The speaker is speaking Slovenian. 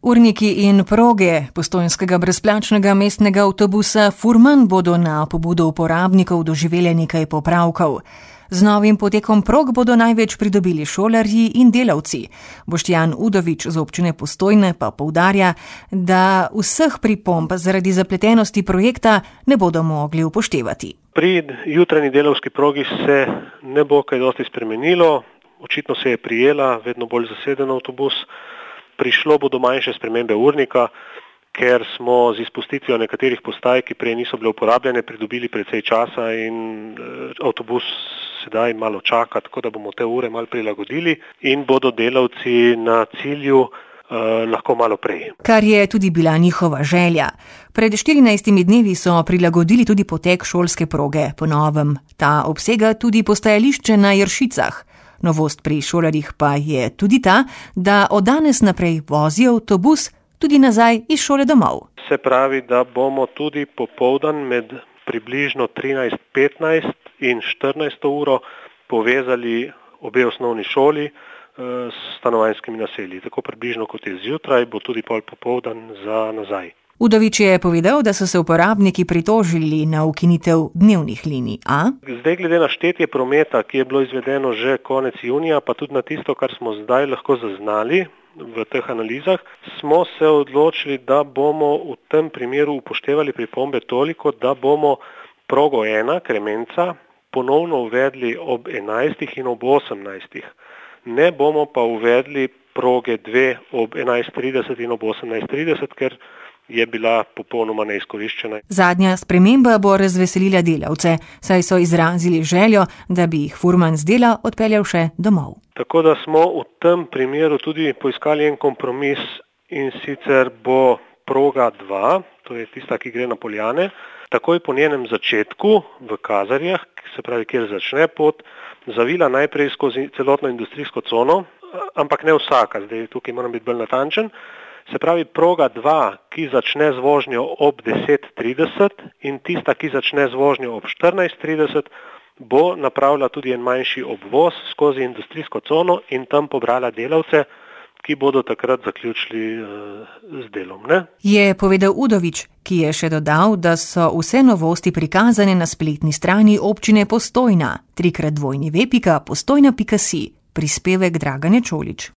Urniki in proge postojnskega brezplačnega mestnega avtobusa Furman bodo na pobudo uporabnikov doživeli nekaj popravkov. Z novim potekom prog bodo največ pridobili šolarji in delavci. Boštjan Udovič z občine Postojne pa poudarja, da vseh pripomb zaradi zapletenosti projekta ne bodo mogli upoštevati. Pri jutranji delavski progi se ne bo kaj dosti spremenilo. Očitno se je prijela vedno bolj zaseden avtobus. Prišlo bo do manjše spremembe urnika, ker smo z izpustitvijo nekaterih postaj, ki prej niso bile uporabljene, pridobili precej časa in avtobus sedaj malo čaka, tako da bomo te ure malo prilagodili in bodo delavci na cilju lahko malo prej. Kar je tudi bila njihova želja. Pred 14 dnevi so prilagodili tudi potek šolske proge. Po novem ta obsega tudi postajališče na Jeršicah. Novost pri šolarjih pa je tudi ta, da od danes naprej vozijo avtobus tudi nazaj iz šole domov. Se pravi, da bomo tudi popoldan med približno 13:15 in 14 uro povezali obe osnovni šoli s stanovanjskimi naselji. Tako približno kot je zjutraj, bo tudi pol popoldan za nazaj. Udovič je povedal, da so se uporabniki pritožili na ukinitev dnevnih linij. Zdaj glede na štetje prometa, ki je bilo izvedeno že konec junija, pa tudi na tisto, kar smo zdaj lahko zaznali v teh analizah, smo se odločili, da bomo v tem primeru upoštevali pripombe toliko, da bomo progo 1 Kremenca ponovno uvedli ob 11 in ob 18. Ne bomo pa uvedli proge 2 ob 11:30 in ob 18:30, ker je bila popolnoma neizkoriščena. Zadnja sprememba bo razveselila delavce, saj so izrazili željo, da bi jih Furman z dela odpeljal še domov. Tako da smo v tem primeru tudi poiskali en kompromis in sicer bo proga 2, to je tista, ki gre na Poljane, takoj po njenem začetku v Kazarjah, se pravi, kjer začne pot, zavila najprej skozi celotno industrijsko cono, ampak ne vsaka, zdaj tukaj moram biti bolj natančen. Se pravi, proga 2, ki začne z vožnjo ob 10:30 in tista, ki začne z vožnjo ob 14:30, bo napravila tudi en manjši obvoz skozi industrijsko cono in tam pobrala delavce, ki bodo takrat zaključili z delom. Ne? Je povedal Udovič, ki je še dodal, da so vse novosti prikazane na spletni strani občine Postojna, 3x2.postojna.si, prispevek Dragane Čolič.